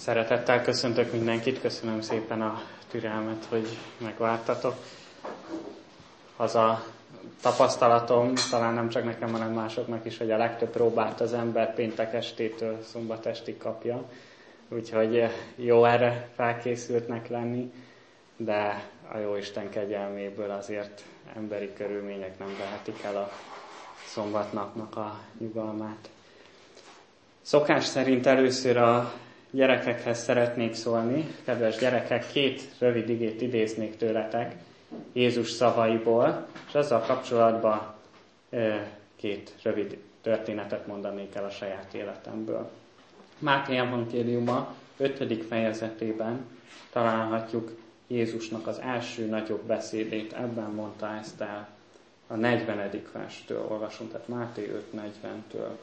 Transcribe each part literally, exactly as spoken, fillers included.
Szeretettel köszöntök mindenkit, köszönöm szépen a türelmet, hogy megvártatok. Az a tapasztalatom, talán nem csak nekem, hanem másoknak is, hogy a legtöbb próbát az ember péntek estétől szombat estig kapja. Úgyhogy jó erre felkészültnek lenni, de a Jóisten kegyelméből azért emberi körülmények nem vehetik el a szombatnapnak a nyugalmát. Szokás szerint először a gyerekekhez szeretnék szólni. Kedves gyerekek, két rövid igét idéznék tőletek Jézus szavaiból, és azzal kapcsolatban két rövid történetet mondanék el a saját életemből. Máté evangéliuma ötödik fejezetében találhatjuk Jézusnak az első nagyobb beszédét, ebben mondta ezt el a negyvenedik verstől olvasunk, tehát Máté öt negyventől.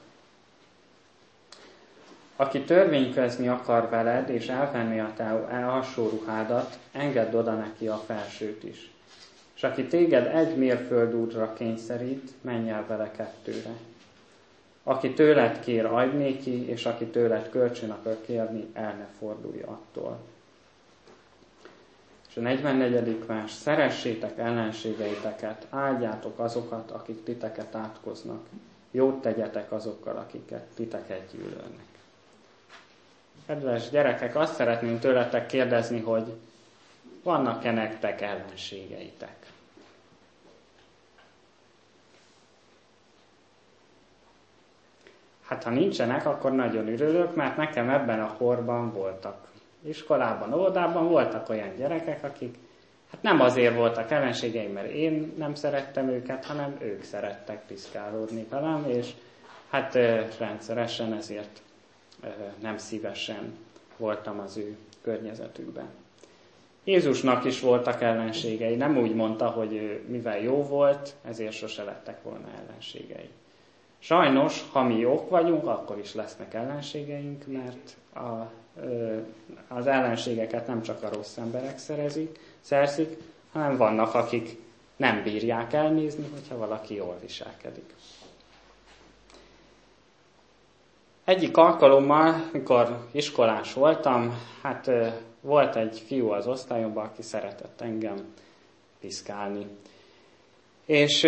Aki törvényközni akar veled, és elvenni a te alsó ruhádat, engedd oda neki a felsőt is. És aki téged egy mérföldútra kényszerít, menj el vele kettőre. Aki tőled kér, adj néki, és aki tőled kölcsön akar kérni, el ne fordulj attól. És a negyvennegyedik vers, szeressétek ellenségeiteket, áldjátok azokat, akik titeket átkoznak. Jót tegyetek azokkal, akiket titeket gyűlölnek. Kedves gyerekek, azt szeretném tőletek kérdezni, hogy vannak-e nektek ellenségeitek? Hát ha nincsenek, akkor nagyon örülök, mert nekem ebben a korban voltak. Iskolában, óvodában voltak olyan gyerekek, akik hát nem azért voltak ellenségeim, mert én nem szerettem őket, hanem ők szerettek piszkálódni velem, és hát rendszeresen ezért nem szívesen voltam az ő környezetükben. Jézusnak is voltak ellenségei, nem úgy mondta, hogy ő mivel jó volt, ezért sose lettek volna ellenségei. Sajnos, ha mi jók vagyunk, akkor is lesznek ellenségeink, mert a, az ellenségeket nem csak a rossz emberek szerezik, szerzik, hanem vannak, akik nem bírják elnézni, hogyha valaki jól viselkedik. Egyik alkalommal, mikor iskolás voltam, hát volt egy fiú az osztályomban, aki szeretett engem piszkálni. És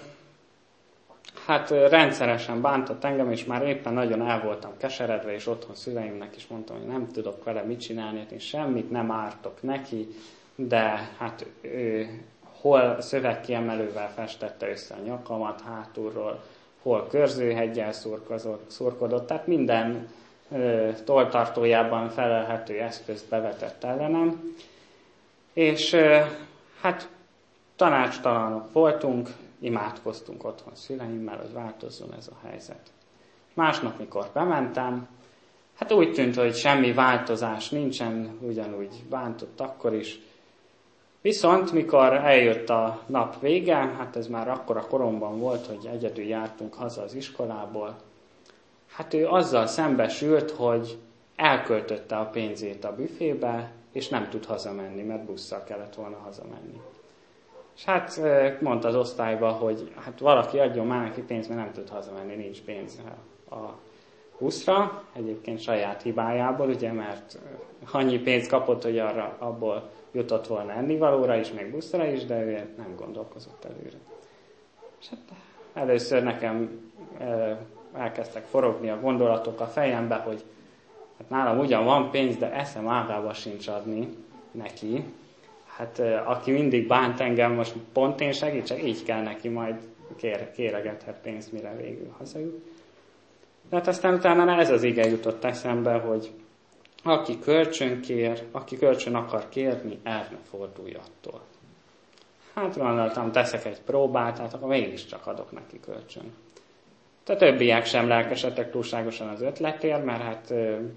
hát rendszeresen bántott engem, és már éppen nagyon el voltam keseredve, és otthon szüleimnek is mondtam, hogy nem tudok vele mit csinálni, én semmit nem ártok neki, de hát ő hol szövegkiemelővel festette össze a nyakamat hátulról, hol körzőheggyel szurkodott, tehát minden ö, tolltartójában felelhető eszközt bevetett ellenem. És ö, hát tanácstalanok voltunk, imádkoztunk otthon szüleimmel, hogy változzon ez a helyzet. Másnap, mikor bementem, hát úgy tűnt, hogy semmi változás nincsen, ugyanúgy bántott akkor is. Viszont, mikor eljött a nap vége, hát ez már akkora koromban volt, hogy egyedül jártunk haza az iskolából, hát ő azzal szembesült, hogy elköltötte a pénzét a büfébe, és nem tud hazamenni, mert busszal kellett volna hazamenni. És hát mondta az osztályba, hogy hát valaki adjon már neki pénzt, mert nem tud hazamenni, nincs pénz a buszra, egyébként saját hibájából, ugye, mert annyi pénzt kapott, hogy arra abból jutott volna ennivalóra is, meg buszra is, de ő nem gondolkozott előre. És hát először nekem elkezdtek forogni a gondolatok a fejembe, hogy hát nálam ugyan van pénz, de eszem ágába sincs adni neki. Hát aki mindig bánt engem, most pont én segítsek, így kell neki, majd kér, kéregethet pénzt, mire végül hazajut. De hát aztán utána ez az ige jutott eszembe, hogy aki kölcsön kér, aki kölcsön akar kérni, el ne fordulj attól. Hát gondoltam, teszek egy próbát, hát akkor mégiscsak adok neki kölcsön. A többiek sem lelkesedtek túlságosan az ötletért, mert hát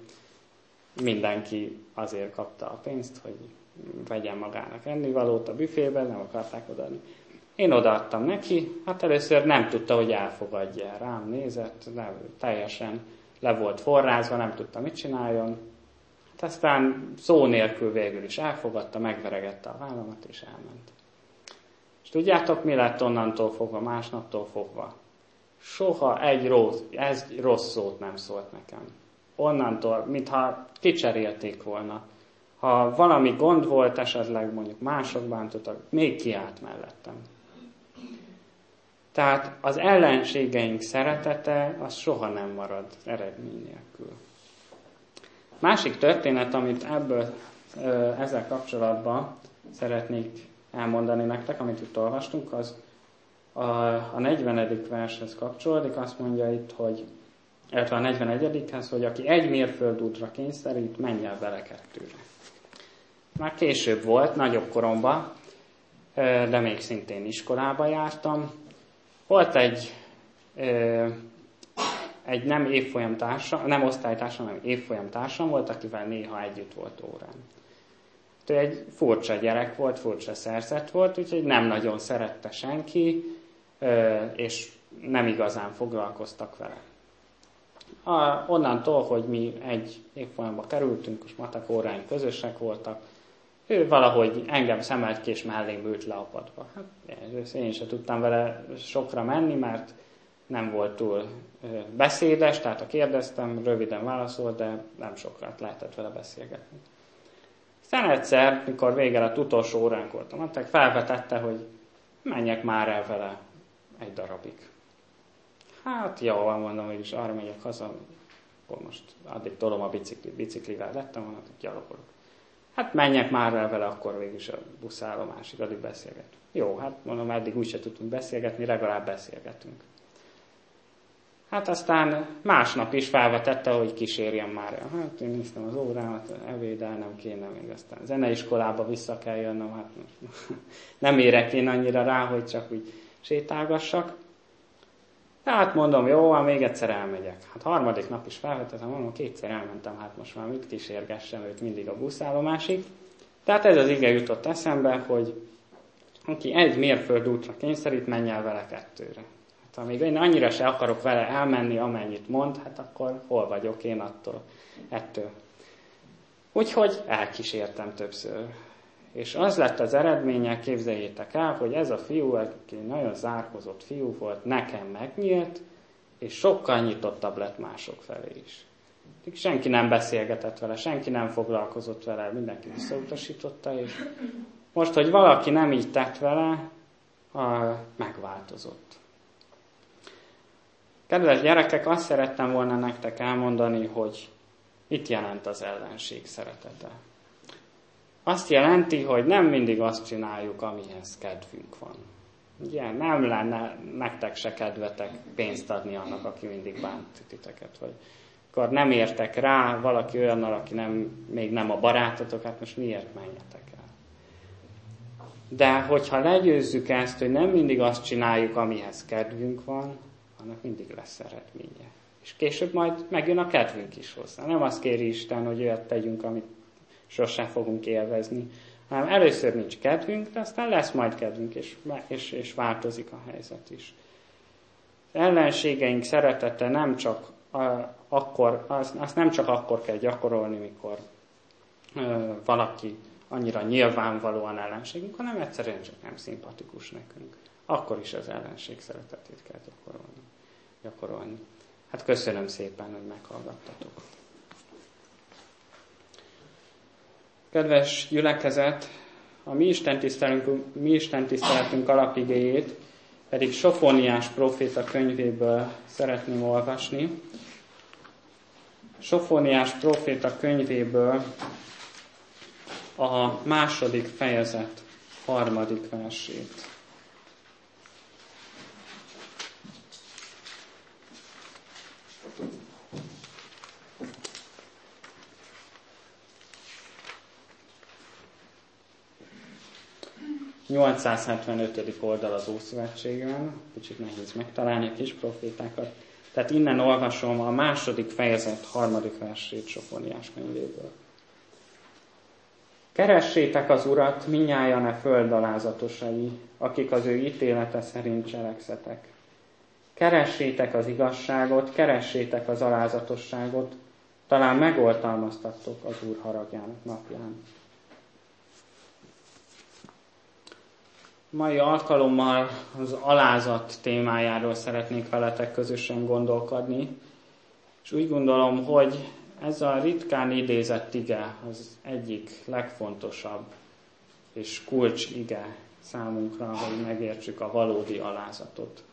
mindenki azért kapta a pénzt, hogy vegyen magának ennivalót a büfében, nem akarták odaadni. Én odaadtam neki, hát először nem tudta, hogy elfogadja. Rám nézett, de teljesen le volt forrázva, nem tudta, mit csináljon. Hát aztán szó nélkül végül is elfogadta, megveregette a vállamat, és elment. És tudjátok, mi lett onnantól fogva, másnaptól fogva? Soha egy rossz, egy rossz szót nem szólt nekem. onnantól, mintha kicserélték volna. Ha valami gond volt, esetleg mondjuk mások bántottak, még kiállt mellettem. Tehát az ellenségeink szeretete, az soha nem marad eredmény nélkül. Másik történet, amit ebből ezzel kapcsolatban szeretnék elmondani nektek, amit itt olvastunk, az a, a negyvenedik vershez kapcsolódik. Azt mondja itt, hogy illetve a negyvenegyedikhez, hogy aki egy mérföldútra kényszerít, menj el vele kettőre. Már később volt, nagyobb koromban, de még szintén iskolába jártam. Volt egy, egy nem évfolyamtársam, nem osztálytársam, hanem évfolyamtársam volt, akivel néha együtt volt órán. Ő egy furcsa gyerek volt, furcsa szerzet volt, úgyhogy nem nagyon szerette senki, és nem igazán foglalkoztak vele. A, onnantól, hogy mi egy évfolyamba kerültünk, és matek óráink közösek voltak, ő valahogy engem szemelt ki, és mellém ült le a padba. Hát, én sem tudtam vele sokra menni, mert nem volt túl beszédes, tehát ha kérdeztem, röviden válaszolt, de nem sokat lehetett vele beszélgetni. Aztán egyszer, mikor vége lett, utolsó óránk voltam, matek, felvetette, hogy menjek már el vele egy darabig. Hát jó, mondom, hogy is arra megyek haza, akkor most addig tolom a biciklit, biciklivel lettem, mondom, hogy gyalogolok. Hát menjek már el vele, akkor végülis a buszállomásig, addig beszélgetünk. Jó, hát mondom, eddig úgyse tudtunk beszélgetni, legalább beszélgetünk. Hát aztán másnap is felvetette, hogy kísérjem már el. Hát én néztem az órámat, ebédelnem kéne, még aztán zeneiskolába vissza kell jönnöm, hát nem érek én annyira rá, hogy csak úgy sétálgassak. Tehát mondom, jó, hát még egyszer elmegyek. Hát harmadik nap is felvetettem, mondom, kétszer elmentem, hát most már mit kísérgessem őt mindig a buszállomásig. Tehát ez az ige jutott eszembe, hogy aki egy mérföldútra kényszerít, menj el vele kettőre. Hát amíg én annyira se akarok vele elmenni, amennyit mond, hát akkor hol vagyok én attól, ettől. Úgyhogy elkísértem többször. És az lett az eredménye, képzeljétek el, hogy ez a fiú, aki nagyon zárkozott fiú volt, nekem megnyílt, és sokkal nyitottabb lett mások felé is. Senki nem beszélgetett vele, senki nem foglalkozott vele, mindenki visszautasította, és most, hogy valaki nem így tett vele, megváltozott. Kedves gyerekek, azt szerettem volna nektek elmondani, hogy mit jelent az ellenség szeretete. Azt jelenti, hogy nem mindig azt csináljuk, amihez kedvünk van. Ugye, nem lenne nektek se kedvetek pénzt adni annak, aki mindig bánt titeket, vagy akkor nem értek rá valaki olyannal, aki nem, még nem a barátotok, hát most miért menjetek el? De hogyha legyőzzük ezt, hogy nem mindig azt csináljuk, amihez kedvünk van, annak mindig lesz eredménye. És később majd megjön a kedvünk is hozzá. Nem azt kéri Isten, hogy olyat tegyünk, amit sosem fogunk élvezni, hanem először nincs kedvünk, de aztán lesz majd kedvünk, és, és, és változik a helyzet is. Az ellenségeink szeretete nem csak a, akkor, az, azt nem csak akkor kell gyakorolni, mikor ö, valaki annyira nyilvánvalóan ellenségünk, hanem egyszerűen csak nem szimpatikus nekünk. Akkor is az ellenség szeretetét kell gyakorolni. gyakorolni. Hát köszönöm szépen, hogy meghallgattatok. Kedves gyülekezet, a mi Isten tiszteletünk, mi Isten tiszteletünk alapigéjét pedig Sofóniás próféta könyvéből szeretném olvasni. Sofóniás próféta könyvéből a második fejezet harmadik versét. nyolcszázhetvenötödik oldal az Ószövetségben, kicsit nehéz megtalálni a kis profétákat. Tehát innen olvasom a második fejezet harmadik versét Sofóniás könyvéből. Keressétek az Urat, minnyájan e föld alázatosai, akik az ő ítélete szerint cselekszetek. Keressétek az igazságot, keressétek az alázatosságot, talán megoltalmaztattok az Úr haragjának napján. Mai alkalommal az alázat témájáról szeretnék veletek közösen gondolkodni, és úgy gondolom, hogy ez a ritkán idézett ige az egyik legfontosabb és kulcs ige számunkra, hogy megértsük a valódi alázatot.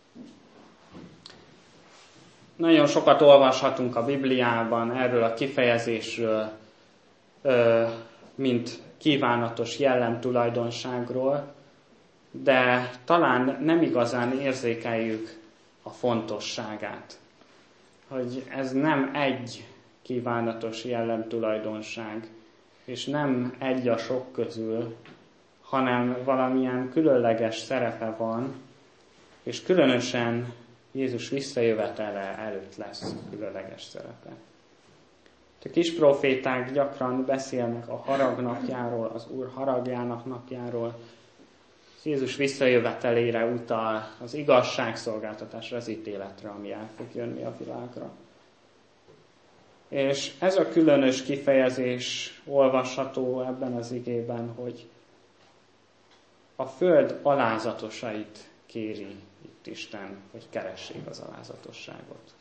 Nagyon sokat olvashatunk a Bibliában erről a kifejezésről, mint kívánatos jellemtulajdonságról, de talán nem igazán érzékeljük a fontosságát. Hogy ez nem egy kívánatos jellemtulajdonság, és nem egy a sok közül, hanem valamilyen különleges szerepe van, és különösen Jézus visszajövetele előtt lesz különleges szerepe. A kis proféták gyakran beszélnek a harag napjáról, az Úr haragjának napjáról, Jézus visszajövetelére utal, az igazságszolgáltatásra, az ítéletre, ami el fog jönni a világra. És ez a különös kifejezés olvasható ebben az igében, hogy a föld alázatosait kéri itt Isten, hogy keressék az alázatosságot.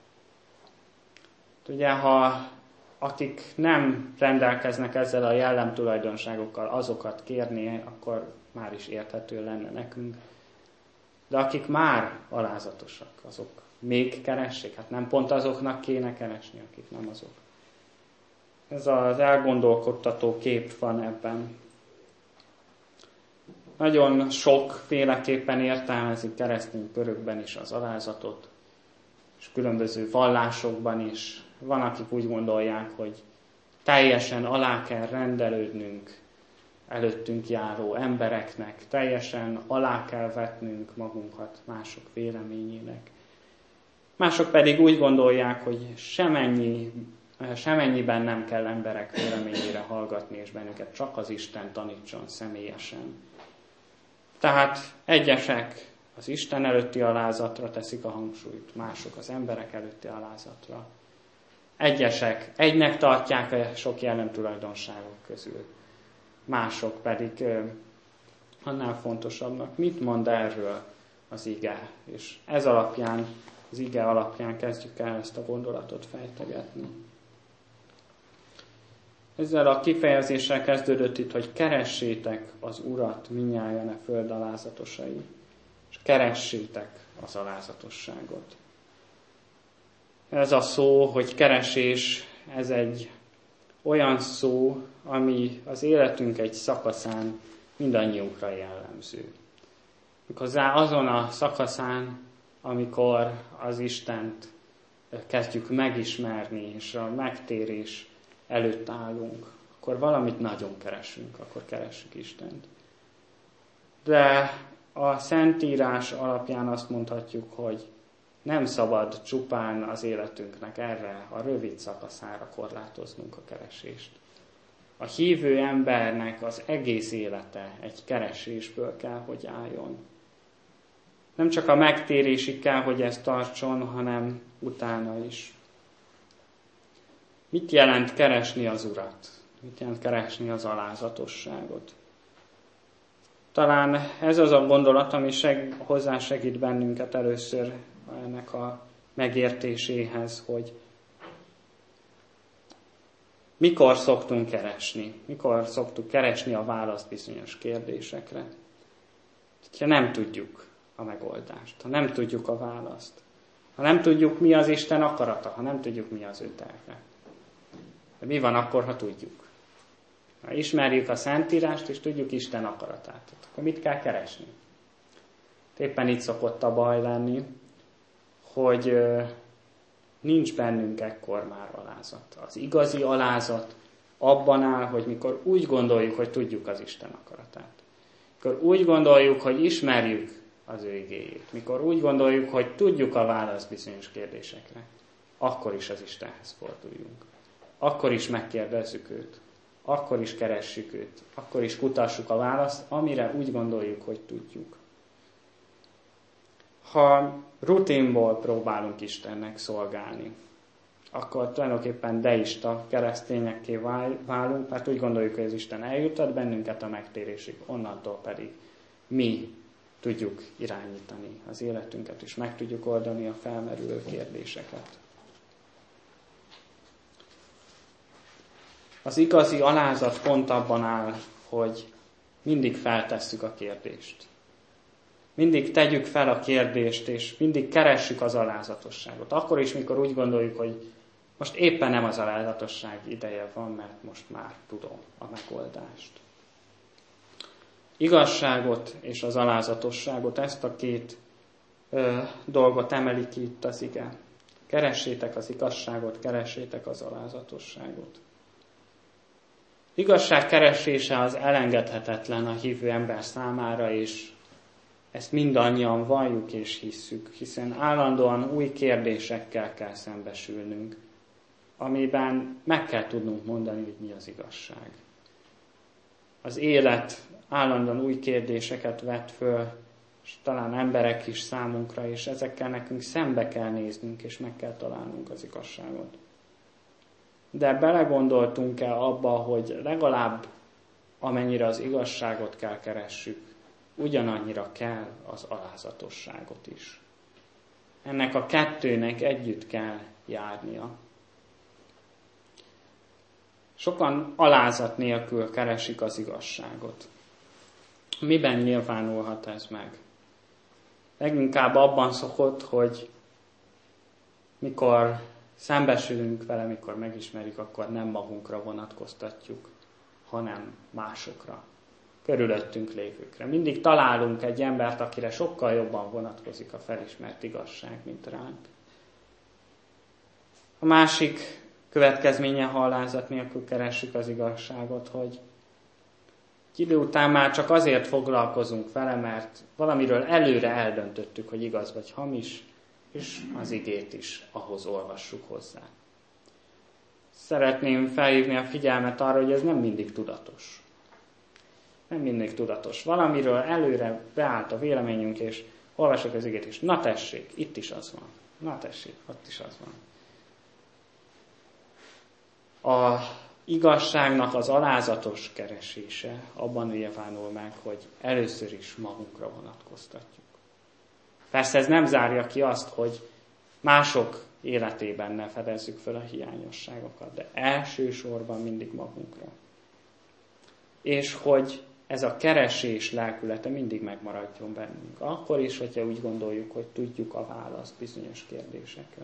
Ugye, ha akik nem rendelkeznek ezzel a jellemtulajdonságokkal, azokat kérni, akkor már is érthető lenne nekünk. De akik már alázatosak, azok még keressék, hát nem pont azoknak kéne keresni, akik nem azok. Ez az elgondolkodtató kép van ebben. Nagyon sokféleképpen értelmezik keresztény körökben is az alázatot, és különböző vallásokban is. Van, akik úgy gondolják, hogy teljesen alá kell rendelődnünk előttünk járó embereknek, teljesen alá kell vetnünk magunkat mások véleményének. Mások pedig úgy gondolják, hogy semennyi, semennyiben nem kell emberek véleményére hallgatni, és bennünket csak az Isten tanítson személyesen. Tehát egyesek az Isten előtti alázatra teszik a hangsúlyt, mások az emberek előtti alázatra. Egyesek egynek tartják sok jellemtulajdonságok közül, mások pedig annál fontosabbnak. Mit mond erről az ige? És ez alapján, az ige alapján kezdjük el ezt a gondolatot fejtegetni. Ezzel a kifejezéssel kezdődött itt, hogy keressétek az Urat, mindnyájan a föld alázatosai, és keressétek az alázatosságot. Ez a szó, hogy keresés, ez egy olyan szó, ami az életünk egy szakaszán mindannyiunkra jellemző. Méghozzá azon a szakaszán, amikor az Istent kezdjük megismerni, és a megtérés előtt állunk, akkor valamit nagyon keresünk, akkor keressük Istent. De a Szentírás alapján azt mondhatjuk, hogy nem szabad csupán az életünknek erre a rövid szakaszára korlátoznunk a keresést. A hívő embernek az egész élete egy keresésből kell, hogy álljon. Nem csak a megtérésig kell, hogy ezt tartson, hanem utána is. Mit jelent keresni az Urat? Mit jelent keresni az alázatosságot? Talán ez az a gondolat, ami seg, hozzásegít bennünket először ennek a megértéséhez, hogy mikor szoktunk keresni, mikor szoktuk keresni a választ bizonyos kérdésekre. Ha nem tudjuk a megoldást, ha nem tudjuk a választ, ha nem tudjuk, mi az Isten akarata, ha nem tudjuk, mi az ő terve. De mi van akkor, ha tudjuk? Ha ismerjük a Szentírást, és tudjuk Isten akaratát, akkor mit kell keresni? Éppen itt szokott a baj lenni, hogy nincs bennünk ekkor már alázat. Az igazi alázat abban áll, hogy mikor úgy gondoljuk, hogy tudjuk az Isten akaratát. Mikor úgy gondoljuk, hogy ismerjük az ő igéjét. Mikor úgy gondoljuk, hogy tudjuk a választ bizonyos kérdésekre. Akkor is az Istenhez forduljunk. Akkor is megkérdezzük őt. Akkor is keressük őt. Akkor is kutassuk a választ, amire úgy gondoljuk, hogy tudjuk. Ha rutinból próbálunk Istennek szolgálni, akkor tulajdonképpen deista keresztényekké válunk, mert úgy gondoljuk, hogy az Isten eljutat bennünket a megtérésig, onnantól pedig mi tudjuk irányítani az életünket, és meg tudjuk oldani a felmerülő kérdéseket. Az igazi alázat pont abban áll, hogy mindig feltesszük a kérdést. Mindig tegyük fel a kérdést, és mindig keressük az alázatosságot. Akkor is, mikor úgy gondoljuk, hogy most éppen nem az alázatosság ideje van, mert most már tudom a megoldást. Igazságot és az alázatosságot, ezt a két ö, dolgot emeli ki itt az ige. Keressétek az igazságot, keressétek az alázatosságot. Igazság keresése az elengedhetetlen a hívő ember számára, és ezt mindannyian valljuk és hisszük, hiszen állandóan új kérdésekkel kell szembesülnünk, amiben meg kell tudnunk mondani, hogy mi az igazság. Az élet állandóan új kérdéseket vet föl, és talán emberek is számunkra, és ezekkel nekünk szembe kell néznünk, és meg kell találnunk az igazságot. De belegondoltunk-e abba, hogy legalább amennyire az igazságot kell keressük, ugyanannyira kell az alázatosságot is. Ennek a kettőnek együtt kell járnia. Sokan alázat nélkül keresik az igazságot. Miben nyilvánulhat ez meg? Leginkább abban szokott, hogy mikor szembesülünk vele, mikor megismerjük, akkor nem magunkra vonatkoztatjuk, hanem másokra, körülöttünk lévőkre. Mindig találunk egy embert, akire sokkal jobban vonatkozik a felismert igazság, mint ránk. A másik következménye, ha alázat nélkül keressük az igazságot, hogy idő után már csak azért foglalkozunk vele, mert valamiről előre eldöntöttük, hogy igaz vagy hamis, és az igét is ahhoz olvassuk hozzá. Szeretném felhívni a figyelmet arra, hogy ez nem mindig tudatos. Nem mindig tudatos. Valamiről előre beállt a véleményünk, és olvasok az igét is. Na tessék, itt is az van. Na tessék, ott is az van. A igazságnak az alázatos keresése abban nyilvánul meg, hogy először is magunkra vonatkoztatjuk. Persze ez nem zárja ki azt, hogy mások életében ne fedezzük fel a hiányosságokat, de elsősorban mindig magunkra. És hogy ez a keresés lelkülete mindig megmaradjon bennünk. Akkor is, hogyha úgy gondoljuk, hogy tudjuk a választ bizonyos kérdésekre.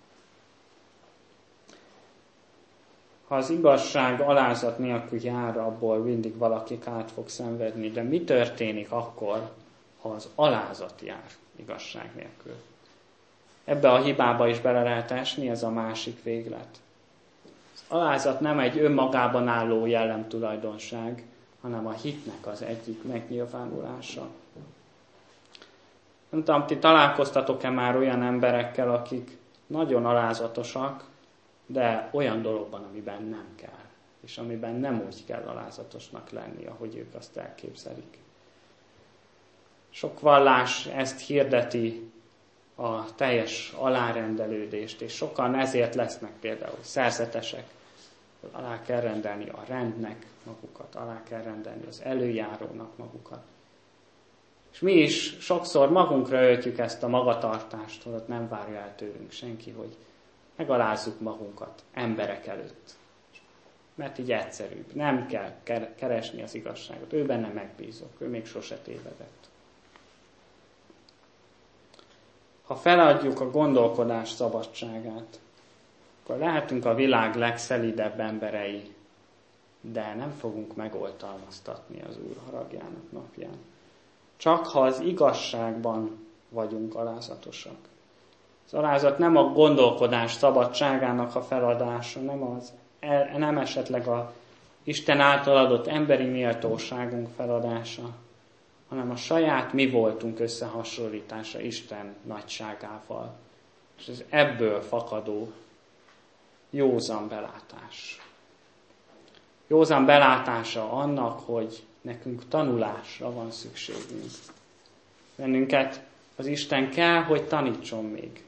Ha az igazság alázat nélkül jár, abból mindig valaki át fog szenvedni. De mi történik akkor, ha az alázat jár igazság nélkül? Ebbe a hibába is bele lehet esni, ez a másik véglet. Az alázat nem egy önmagában álló jellemtulajdonság, hanem a hitnek az egyik megnyilvánulása. Nem tudom, ti találkoztatok-e már olyan emberekkel, akik nagyon alázatosak, de olyan dologban, amiben nem kell, és amiben nem úgy kell alázatosnak lenni, ahogy ők azt elképzelik. Sok vallás ezt hirdeti, a teljes alárendelődést, és sokan ezért lesznek például szerzetesek, alá kell rendelni a rendnek magukat, alá kell rendelni az előjárónak magukat. És mi is sokszor magunkra öltjük ezt a magatartást, hogy nem várja el tőlünk senki, hogy megalázzuk magunkat emberek előtt. Mert így egyszerűbb. Nem kell keresni az igazságot. Ő benne megbízok. Ő még sose tévedett. Ha feladjuk a gondolkodás szabadságát, akkor lehetünk a világ legszelidebb emberei, de nem fogunk megoltalmaztatni az Úr haragjának napján. Csak ha az igazságban vagyunk alázatosak. Az alázat nem a gondolkodás szabadságának a feladása, nem, az, nem esetleg a Isten által adott emberi méltóságunk feladása, hanem a saját mi voltunk összehasonlítása Isten nagyságával. És ez ebből fakadó józan belátás. Józan belátása annak, hogy nekünk tanulásra van szükségünk. Bennünket az Isten kell, hogy tanítson még.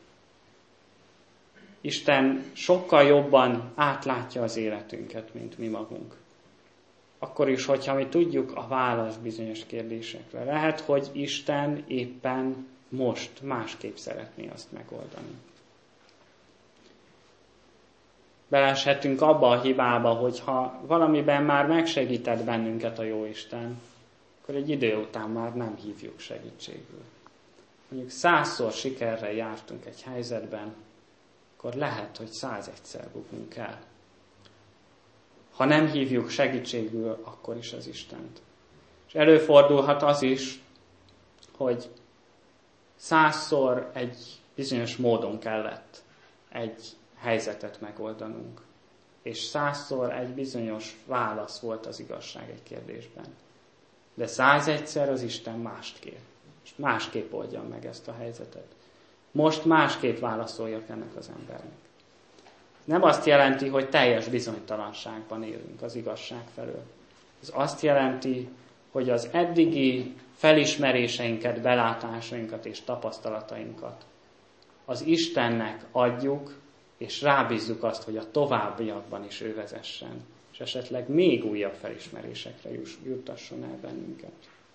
Isten sokkal jobban átlátja az életünket, mint mi magunk. Akkor is, hogyha mi tudjuk a választ bizonyos kérdésekre. Lehet, hogy Isten éppen most másképp szeretné azt megoldani. Beleeshetünk abba a hibába, hogyha valamiben már megsegített bennünket a Jóisten, akkor egy idő után már nem hívjuk segítségül. Mondjuk százszor sikerrel jártunk egy helyzetben, akkor lehet, hogy százegyszer bukunk el. Ha nem hívjuk segítségül, akkor is az Istent. És előfordulhat az is, hogy százszor egy bizonyos módon kellett egy helyzetet megoldanunk. És százszor egy bizonyos válasz volt az igazság egy kérdésben. De százegyszer az Isten mást kér. És másképp oldja meg ezt a helyzetet. Most másképp válaszoljak ennek az embernek. Nem azt jelenti, hogy teljes bizonytalanságban élünk az igazság felől. Ez azt jelenti, hogy az eddigi felismeréseinket, belátásainkat és tapasztalatainkat az Istennek adjuk, és rábízzuk azt, hogy a továbbiakban is ő vezessen, és esetleg még újabb felismerésekre juttasson el bennünket.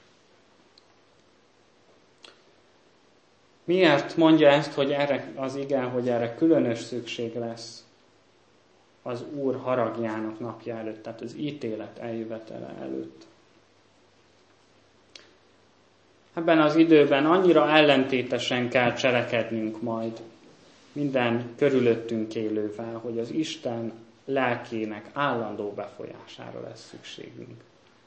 Miért mondja ezt, hogy erre az igen, hogy erre különös szükség lesz az Úr haragjának napja előtt, tehát az ítélet eljövetele előtt? Ebben az időben annyira ellentétesen kell cselekednünk majd minden körülöttünk élővel, hogy az Isten lelkének állandó befolyására lesz szükségünk.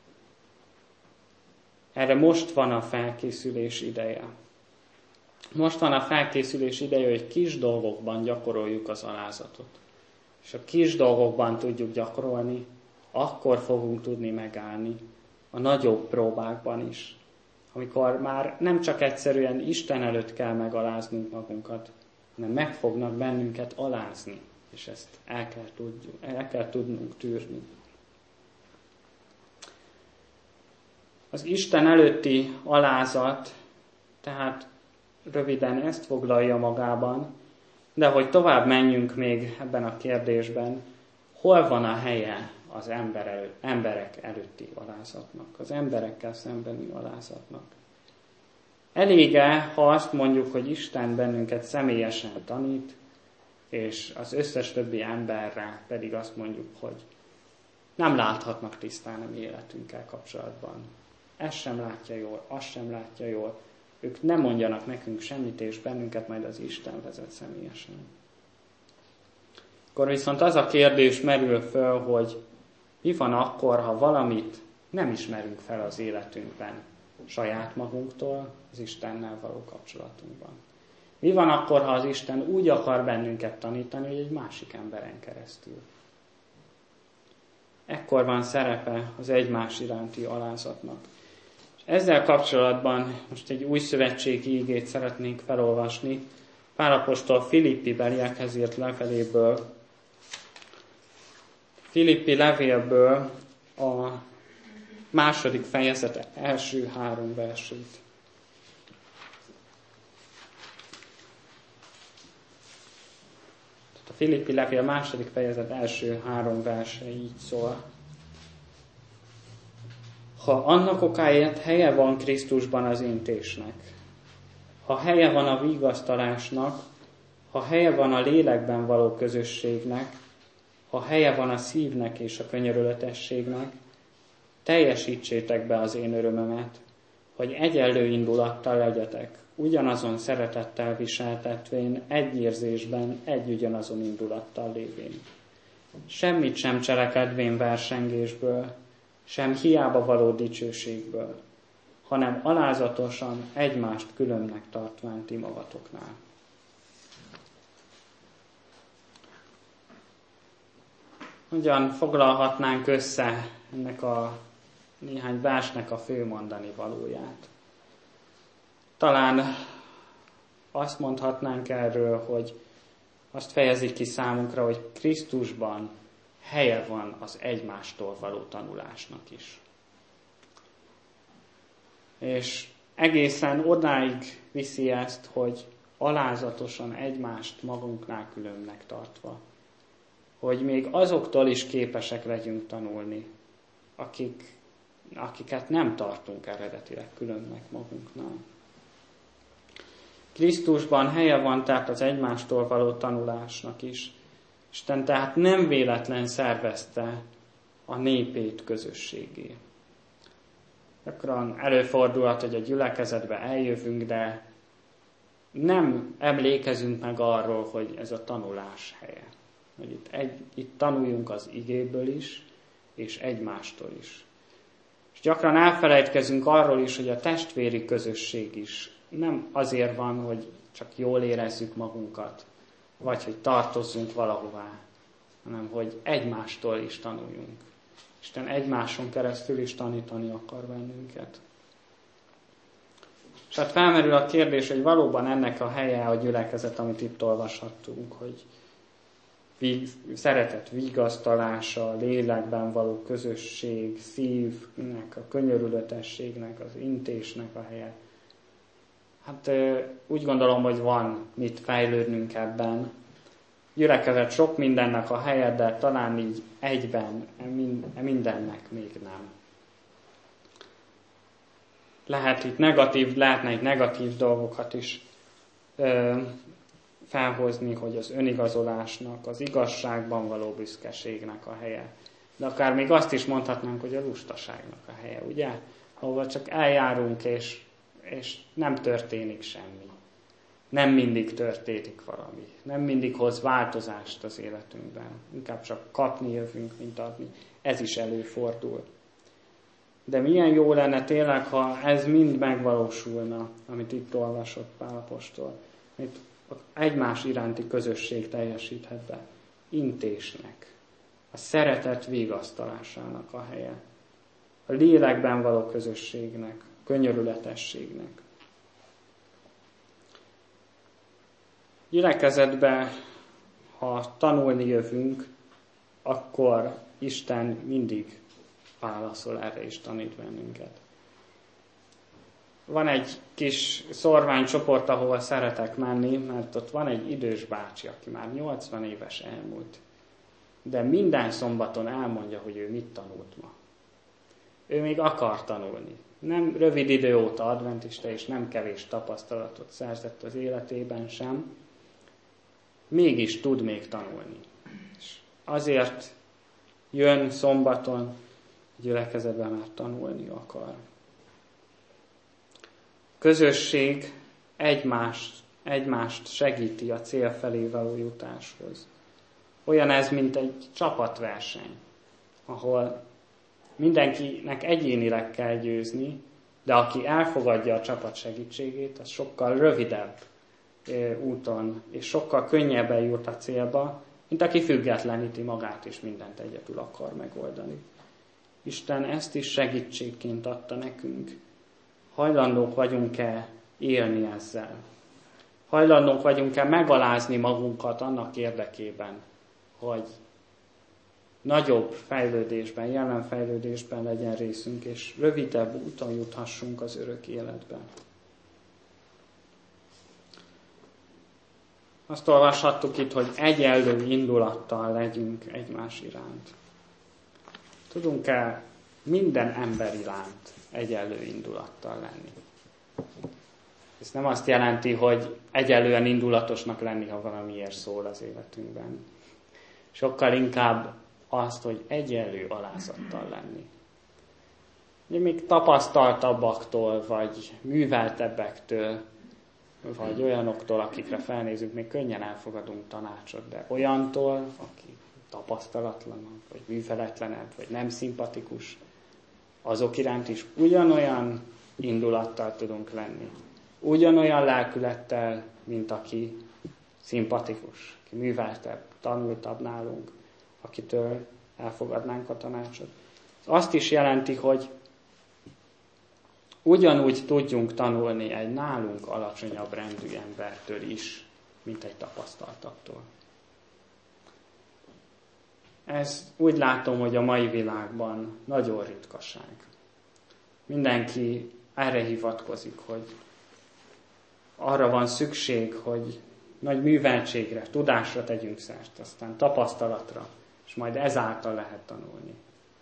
Erre most van a felkészülés ideje. Most van a felkészülés ideje, hogy kis dolgokban gyakoroljuk az alázatot. És a kis dolgokban tudjuk gyakorolni, akkor fogunk tudni megállni a nagyobb próbákban is. Amikor már nem csak egyszerűen Isten előtt kell megaláznunk magunkat, hanem meg fognak bennünket alázni, és ezt el kell, tudjuk, el kell tudnunk tűrni. Az Isten előtti alázat, tehát röviden ezt foglalja magában, de hogy tovább menjünk még ebben a kérdésben, hol van a helye az ember elő, emberek előtti alázatnak, az emberekkel szembeni alázatnak? Elég-e, ha azt mondjuk, hogy Isten bennünket személyesen tanít, és az összes többi emberre pedig azt mondjuk, hogy nem láthatnak tisztán a mi életünkkel kapcsolatban. Ez sem látja jól, azt sem látja jól. Ők nem mondjanak nekünk semmit, és bennünket majd az Isten vezet személyesen. Akkor viszont az a kérdés merül föl, hogy mi van akkor, ha valamit nem ismerünk fel az életünkben, saját magunktól, az Istennel való kapcsolatunkban. Mi van akkor, ha az Isten úgy akar bennünket tanítani, hogy egy másik emberen keresztül? Ekkor van szerepe az egymás iránti alázatnak. És ezzel kapcsolatban most egy új szövetségi igét szeretnénk felolvasni. Pál apostol Filippi beliekhez írt leveléből, Filippi levélből a második fejezet első három versét. Tehát a Filippi levél második fejezet első három verse így szól. Ha annak okáért helye van Krisztusban az intésnek, ha helye van a vigasztalásnak, ha helye van a lélekben való közösségnek, ha helye van a szívnek és a könyörületességnek, teljesítsétek be az én örömömet, hogy egyenlő indulattal legyetek, ugyanazon szeretettel viseltetvén, egy érzésben, egy ugyanazon indulattal lévén. Semmit sem cselekedvén versengésből, sem hiába való dicsőségből, hanem alázatosan egymást különnek tartván ti magatoknál. Hogyan foglalhatnánk össze ennek a néhány versnek a fő mondani valóját? Talán azt mondhatnánk erről, hogy azt fejezik ki számunkra, hogy Krisztusban helye van az egymástól való tanulásnak is. És egészen odáig viszi ezt, hogy alázatosan egymást magunknál különnek tartva. Hogy még azoktól is képesek legyünk tanulni, akik, akiket nem tartunk eredetileg különnek magunknál. Krisztusban helye van tehát az egymástól való tanulásnak is, Isten tehát nem véletlen szervezte a népét közösségé. Gyakran előfordulhat, hogy a gyülekezetbe eljövünk, de nem emlékezünk meg arról, hogy ez a tanulás helye. Hogy itt, egy, itt tanuljunk az igéből is, és egymástól is. És gyakran elfelejtkezünk arról is, hogy a testvéri közösség is nem azért van, hogy csak jól érezzük magunkat, vagy hogy tartozzunk valahová, hanem hogy egymástól is tanuljunk. Isten egymáson keresztül is tanítani akar bennünket. És hát felmerül a kérdés, hogy valóban ennek a helye a gyülekezet, amit itt olvashattunk, hogy víg, szeretet vigasztalása, lélekben való közösség, szívnek, a könyörületességnek, az intésnek a helye. Hát úgy gondolom, hogy van mit fejlődnünk ebben. Gyülekezet sok mindennek a helye, de talán így egyben mindennek még nem. Lehet itt negatív, lehetne itt negatív dolgokat is ö, felhozni, hogy az önigazolásnak, az igazságban való büszkeségnek a helye. De akár még azt is mondhatnánk, hogy a lustaságnak a helye, ugye? Ahol csak eljárunk, és, és nem történik semmi. Nem mindig történik valami. Nem mindig hoz változást az életünkben. Inkább csak kapni jövünk, mint adni. Ez is előfordul. De milyen jó lenne tényleg, ha ez mind megvalósulna, amit itt olvasott Pál apostol. Amit egymás iránti közösség teljesíthet be. Intésnek, a szeretet vigasztalásának a helye. A lélekben való közösségnek, könyörületességnek. Gyülekezetbe, ha tanulni jövünk, akkor Isten mindig válaszol erre és tanít bennünket. Van egy kis szorványcsoport, ahova szeretek menni, mert ott van egy idős bácsi, aki már nyolcvan éves elmúlt. De minden szombaton elmondja, hogy ő mit tanult ma. Ő még akar tanulni. Nem rövid idő óta adventista, és nem kevés tapasztalatot szerzett az életében sem. Mégis tud még tanulni. És azért jön szombaton, gyülekezetben, mert tanulni akar. Közösség egymást, egymást segíti a cél felé való jutáshoz. Olyan ez, mint egy csapatverseny, ahol mindenkinek egyénileg kell győzni, de aki elfogadja a csapat segítségét, az sokkal rövidebb úton, és sokkal könnyebben jut a célba, mint aki függetleníti magát, és mindent egyedül akar megoldani. Isten ezt is segítségként adta nekünk. Hajlandók vagyunk-e élni ezzel? Hajlandók vagyunk-e megalázni magunkat annak érdekében, hogy nagyobb fejlődésben, jelen fejlődésben legyen részünk, és rövidebb úton juthassunk az örök életbe. Azt olvashattuk itt, hogy egyenlő indulattal legyünk egymás iránt. Tudunk-e minden ember iránt egyenlő indulattal lenni? Ez nem azt jelenti, hogy egyenlően indulatosnak lenni, ha valamiért szól az életünkben. Sokkal inkább azt, hogy egyenlő alázattal lenni. Még tapasztaltabbaktól, vagy műveltebbektől, vagy olyanoktól, akikre felnézünk, még könnyen elfogadunk tanácsot, de olyantól, aki tapasztalatlanabb, vagy műveletlenebb, vagy nem szimpatikus, azok iránt is ugyanolyan indulattal tudunk lenni. Ugyanolyan lelkülettel, mint aki szimpatikus, aki műveltebb, tanultabb nálunk, akitől elfogadnánk a tanácsot. Azt is jelenti, hogy ugyanúgy tudjunk tanulni egy nálunk alacsonyabb rendű embertől is, mint egy tapasztaltattól. Ez úgy látom, hogy a mai világban nagyon ritkaság. Mindenki erre hivatkozik, hogy arra van szükség, hogy nagy műveltségre, tudásra tegyünk szert, aztán tapasztalatra, és majd ezáltal lehet tanulni.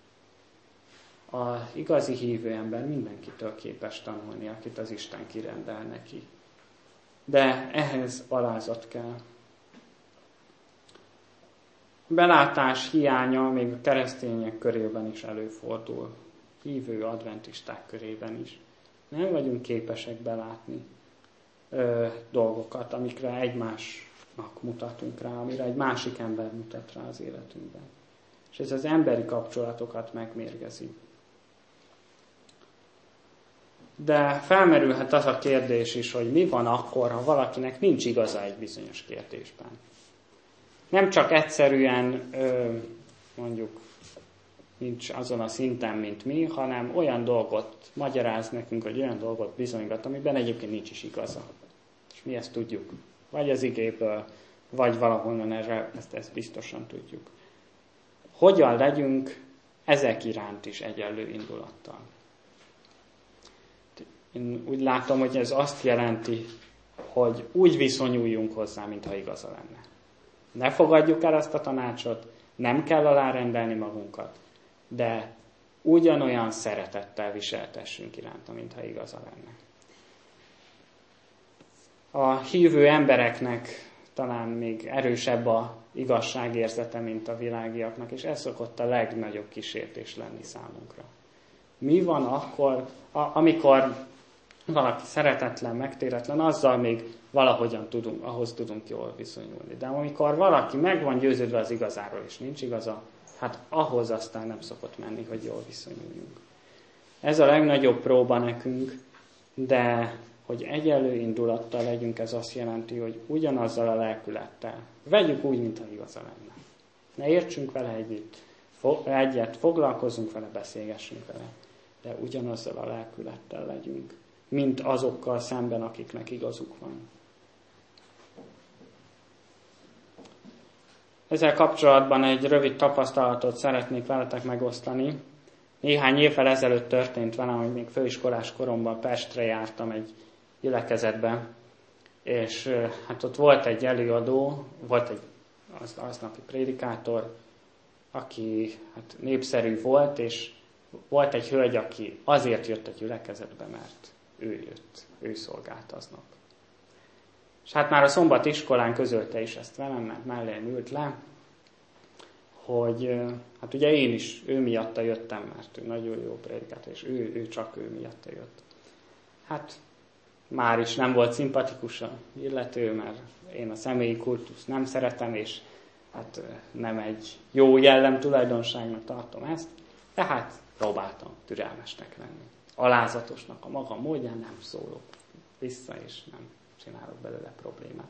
Az igazi hívő ember mindenkitől képes tanulni, akit az Isten kirendel neki. De ehhez alázat kell. belátás hiánya még a keresztények körében is előfordul, hívő adventisták körében is. Nem vagyunk képesek belátni ö, dolgokat, amikre egymásnak mutatunk rá, amire egy másik ember mutat rá az életünkben. És ez az emberi kapcsolatokat megmérgezi. De felmerülhet az a kérdés is, hogy mi van akkor, ha valakinek nincs igaza egy bizonyos kérdésben. Nem csak egyszerűen ö, mondjuk nincs azon a szinten, mint mi, hanem olyan dolgot magyaráz nekünk, hogy olyan dolgot bizonygat, amiben egyébként nincs is igaza. És mi ezt tudjuk. Vagy az igéből, vagy valahonnan erre, ezt, ezt biztosan tudjuk. Hogyan legyünk ezek iránt is egyenlő indulattal? Én úgy látom, hogy ez azt jelenti, hogy úgy viszonyuljunk hozzá, mintha igaza lenne. Ne fogadjuk el ezt a tanácsot, nem kell alárendelni magunkat, de ugyanolyan szeretettel viseltessünk iránta, mintha igaza lenne. A hívő embereknek talán még erősebb a igazságérzete, mint a világiaknak, és ez szokott a legnagyobb kísértés lenni számunkra. Mi van akkor, amikor valaki szeretetlen, megtéretlen, azzal még valahogyan tudunk, ahhoz tudunk jól viszonyulni. De amikor valaki meg van győződve az igazáról, és nincs igaza, hát ahhoz aztán nem szokott menni, hogy jól viszonyuljunk. Ez a legnagyobb próba nekünk, de hogy egyenlő indulattal legyünk, ez azt jelenti, hogy ugyanazzal a lelkülettel vegyük úgy, mintha igaza lenne. Ne értsünk vele együtt, egyet, foglalkozzunk vele, beszélgessünk vele, de ugyanazzal a lelkülettel legyünk, mint azokkal szemben, akiknek igazuk van. Ezzel kapcsolatban egy rövid tapasztalatot szeretnék veletek megosztani. Néhány évvel ezelőtt történt velem, hogy még főiskolás koromban Pestre jártam egy gyülekezetbe, és hát ott volt egy előadó, volt egy az, aznapi prédikátor, aki hát népszerű volt, és volt egy hölgy, aki azért jött a gyülekezetbe, mert ő jött, ő szolgált aznap. És hát már a szombat iskolán közölte is ezt velem, mert mellém ült le, hogy hát ugye én is ő miatta jöttem, mert ő nagyon jó prédikátor, és ő, ő csak ő miatta jött. Hát már is nem volt szimpatikus a illető, mert én a személyi kultuszt nem szeretem, és hát nem egy jó jellem tulajdonságnak tartom ezt, tehát próbáltam türelmesnek lenni. Alázatosnak a maga módján, nem szólok vissza, és nem csinálok belőle problémát.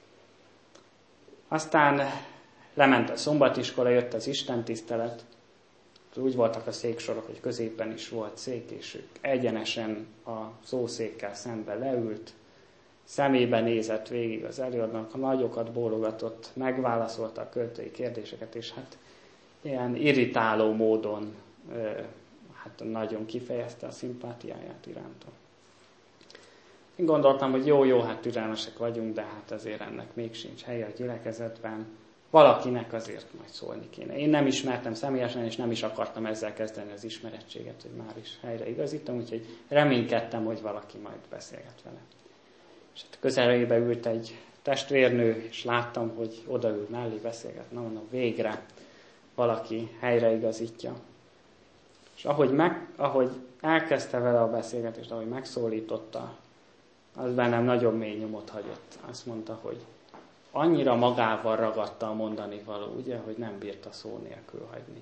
Aztán lement a szombatiskola, jött az istentisztelet, úgy voltak a széksorok, hogy középen is volt szék, és ők egyenesen a szószékkel szembe leült, szemébe nézett végig az előadónak, a nagyokat bólogatott, megválaszolta a költői kérdéseket, és hát ilyen irritáló módon hát nagyon kifejezte a szimpátiáját irántam. Én gondoltam, hogy jó-jó, hát türelmesek vagyunk, de hát azért ennek még sincs helye a gyülekezetben. Valakinek azért majd szólni kéne. Én nem ismertem személyesen, és nem is akartam ezzel kezdeni az ismerettséget, hogy már is helyre igazítom, úgyhogy reménykedtem, hogy valaki majd beszélget vele. És hát közelébe ült egy testvérnő, és láttam, hogy odaül mellé beszélget. Na, mondom, végre valaki helyreigazítja. És ahogy, meg, ahogy elkezdte vele a beszélgetést, ahogy megszólította, az bennem nagyon mély nyomot hagyott. Azt mondta, hogy annyira magával ragadta a mondani való, ugye, hogy nem bírta szó nélkül hagyni.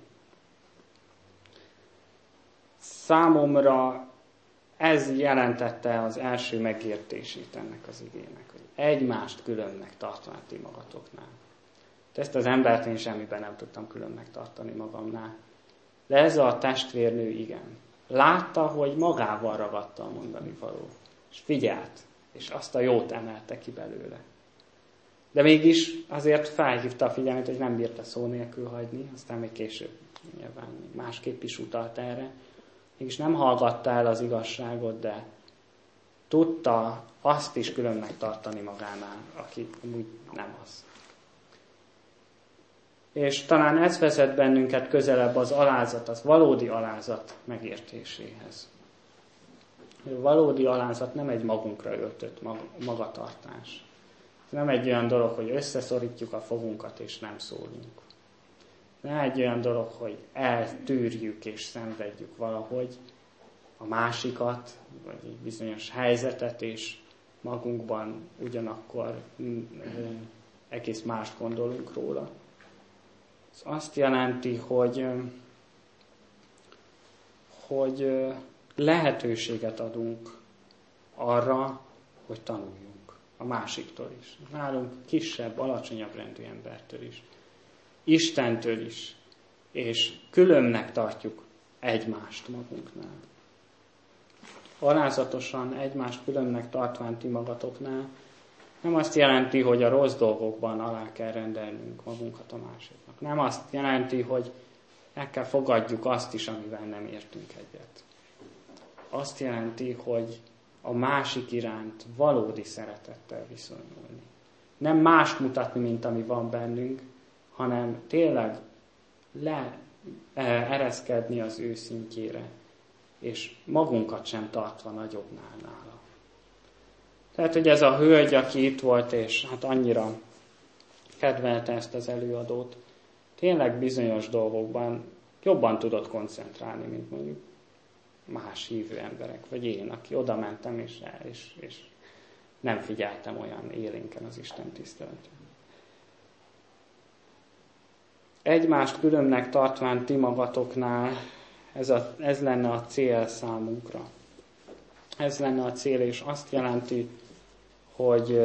Számomra ez jelentette az első megértését ennek az igének, hogy egymást különnek tartani ti magatoknál. De ezt az embert én semmiben nem tudtam különnek tartani magamnál. De ez a testvérnő igen. Látta, hogy magával ragadta a mondani való. És figyelt, és azt a jót emelte ki belőle. De mégis azért felhívta a figyelmet, hogy nem bírta szó nélkül hagyni, aztán még később nyilván másképp is utalt erre. Mégis nem hallgatta el az igazságot, de tudta azt is különnek tartani magánál, aki amúgy nem az. És talán ez vezet bennünket közelebb az alázat, az valódi alázat megértéséhez. A valódi alázat nem egy magunkra öltött magatartás. Ez nem egy olyan dolog, hogy összeszorítjuk a fogunkat és nem szólunk. ne egy olyan dolog, hogy eltűrjük és szenvedjük valahogy a másikat, vagy egy bizonyos helyzetet, és magunkban ugyanakkor egész mást gondolunk róla. Ez azt jelenti, hogy, hogy lehetőséget adunk arra, hogy tanuljunk a másiktól is. Nálunk kisebb, alacsonyabb rendű embertől is. Istentől is. És különbnek tartjuk egymást magunknál. Alázatosan egymást különbnek tartván ti magatoknál nem azt jelenti, hogy a rossz dolgokban alá kell rendelnünk magunkat a másiknak. Nem azt jelenti, hogy el kell fogadjuk azt is, amivel nem értünk egyet. Azt jelenti, hogy a másik iránt valódi szeretettel viszonyulni. Nem mást mutatni, mint ami van bennünk, hanem tényleg le ereszkedni az ő szintjére, és magunkat sem tartva nagyobbnál nála. Tehát, hogy ez a hölgy, aki itt volt, és hát annyira kedvelte ezt az előadót, tényleg bizonyos dolgokban jobban tudott koncentrálni, mint mondjuk más hívő emberek, vagy én, aki oda mentem, és, és, és nem figyeltem olyan élénken az Isten tiszteletre. Egymást különbnek tartván ti magatoknál, ez, a, ez lenne a cél számunkra. Ez lenne a cél, és azt jelenti, hogy,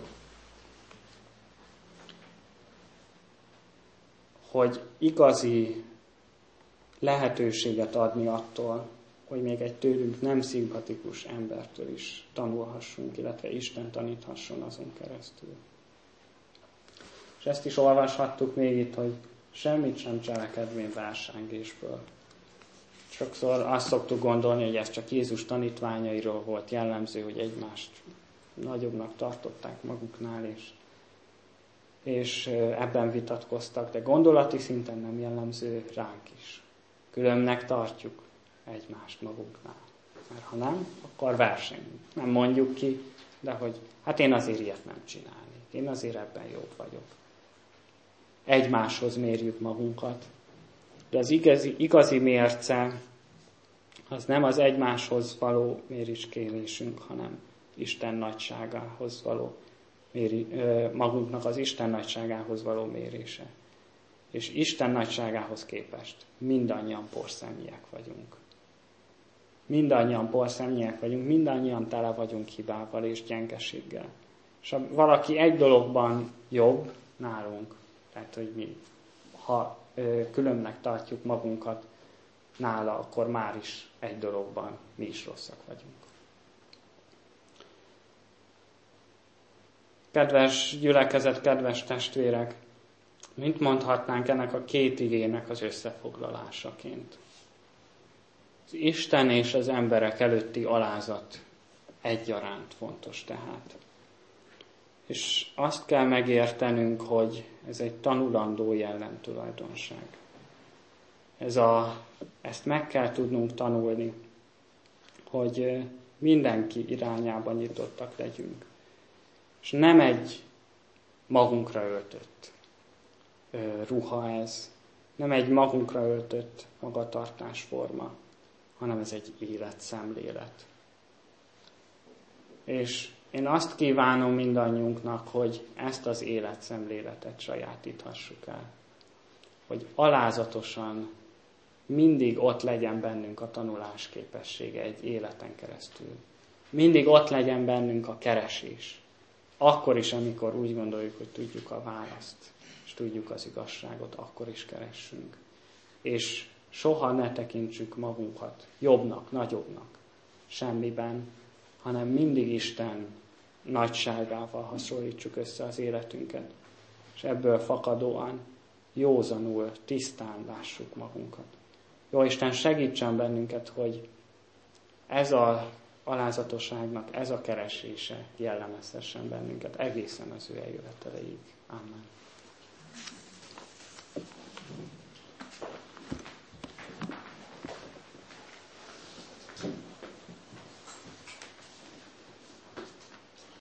hogy igazi lehetőséget adni attól, hogy még egy tőlünk nem szimpatikus embertől is tanulhassunk, illetve Isten taníthasson azon keresztül. És ezt is olvashattuk még itt, hogy semmit sem cselekedvén versengésből. Sokszor azt szoktuk gondolni, hogy ez csak Jézus tanítványairól volt jellemző, hogy egymást nagyobbnak tartották maguknál, és, és ebben vitatkoztak, de gondolati szinten nem jellemző ránk is. Különbnek tartjuk egymást magunknál. Mert ha nem, akkor versengünk. Nem mondjuk ki, de hogy hát én azért ilyet nem csinálnék. Én azért ebben jobb vagyok. Egymáshoz mérjük magunkat. De az igazi, igazi mérce az nem az egymáshoz való méricskélésünk, hanem Isten nagyságához való méri, magunknak az Isten nagyságához való mérése. És Isten nagyságához képest mindannyian porszemnyiek vagyunk. Mindannyian porszemnyiek vagyunk, mindannyian tele vagyunk hibával és gyengeséggel. És ha valaki egy dologban jobb nálunk, tehát hogy mi, ha ö, különbnek tartjuk magunkat nála, akkor már is egy dologban mi is rosszak vagyunk. Kedves gyülekezet, kedves testvérek, mint mondhatnánk ennek a két igének az összefoglalásaként? Az Isten és az emberek előtti alázat egyaránt fontos tehát. És azt kell megértenünk, hogy ez egy tanulandó jellemtulajdonság. Ez a, ezt meg kell tudnunk tanulni, hogy mindenki irányába nyitottak legyünk. És nem egy magunkra öltött ruha ez, nem egy magunkra öltött magatartásforma, hanem ez egy életszemlélet. És én azt kívánom mindannyiunknak, hogy ezt az életszemléletet sajátíthassuk el. Hogy alázatosan mindig ott legyen bennünk a tanulás képessége egy életen keresztül. Mindig ott legyen bennünk a keresés. Akkor is, amikor úgy gondoljuk, hogy tudjuk a választ, és tudjuk az igazságot, akkor is keressünk. És soha ne tekintsük magunkat jobbnak, nagyobbnak semmiben, hanem mindig Isten nagyságával hasonlítsuk össze az életünket. És ebből fakadóan józanul, tisztán lássuk magunkat. Jó Isten, segítsen bennünket, hogy ez a alázatosságnak, ez a keresése jellemezhessen bennünket egészen az ő eljöveteleig. Amen.